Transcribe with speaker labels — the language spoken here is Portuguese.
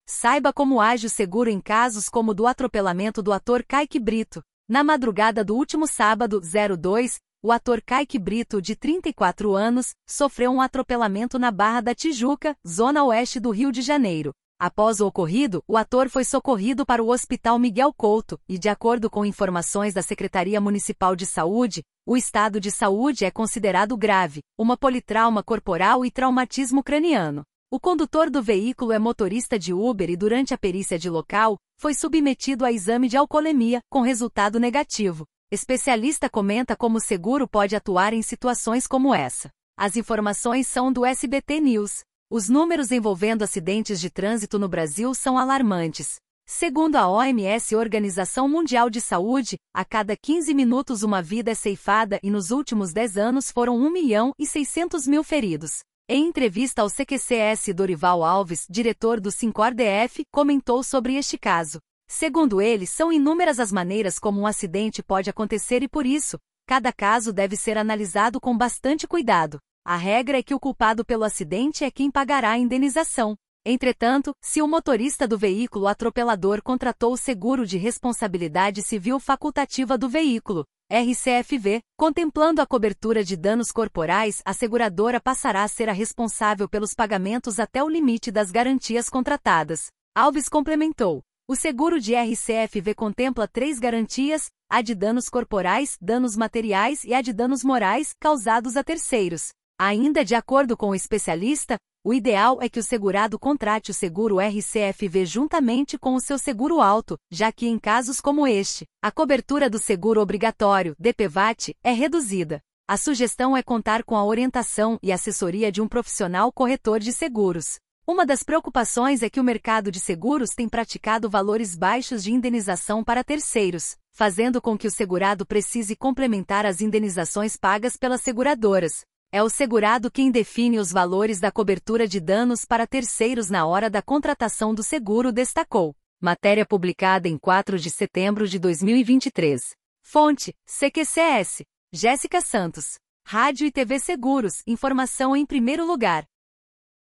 Speaker 1: Saiba como age o seguro em casos como o do atropelamento do ator Kaique Brito. Na madrugada do último sábado, 02, o ator Kaique Brito, de 34 anos, sofreu um atropelamento na Barra da Tijuca, zona oeste do Rio de Janeiro. Após o ocorrido, o ator foi socorrido para o Hospital Miguel Couto e, de acordo com informações da Secretaria Municipal de Saúde, o estado de saúde é considerado grave, uma politrauma corporal e traumatismo craniano. O condutor do veículo é motorista de Uber e, durante a perícia de local, foi submetido a exame de alcoolemia, com resultado negativo. Especialista comenta como o seguro pode atuar em situações como essa. As informações são do SBT News. Os números envolvendo acidentes de trânsito no Brasil são alarmantes. Segundo a OMS, Organização Mundial de Saúde, a cada 15 minutos uma vida é ceifada e nos últimos 10 anos foram 1.600.000 feridos. Em entrevista ao CQCS, Dorival Alves, diretor do Sincor-DF, comentou sobre este caso. Segundo ele, são inúmeras as maneiras como um acidente pode acontecer e, por isso, cada caso deve ser analisado com bastante cuidado. A regra é que o culpado pelo acidente é quem pagará a indenização. Entretanto, se o motorista do veículo atropelador contratou o seguro de responsabilidade civil facultativa do veículo, RCFV, contemplando a cobertura de danos corporais, a seguradora passará a ser a responsável pelos pagamentos até o limite das garantias contratadas. Alves complementou. O seguro de RCFV contempla 3 garantias, a de danos corporais, danos materiais e a de danos morais, causados a terceiros. Ainda de acordo com o especialista, o ideal é que o segurado contrate o seguro RCFV juntamente com o seu seguro auto, já que em casos como este, a cobertura do seguro obrigatório, DPVAT, é reduzida. A sugestão é contar com a orientação e assessoria de um profissional corretor de seguros. Uma das preocupações é que o mercado de seguros tem praticado valores baixos de indenização para terceiros, fazendo com que o segurado precise complementar as indenizações pagas pelas seguradoras. É o segurado quem define os valores da cobertura de danos para terceiros na hora da contratação do seguro, destacou. Matéria publicada em 4 de setembro de 2023. Fonte: CQCS. Jéssica Santos. Rádio e TV Seguros, informação em primeiro lugar.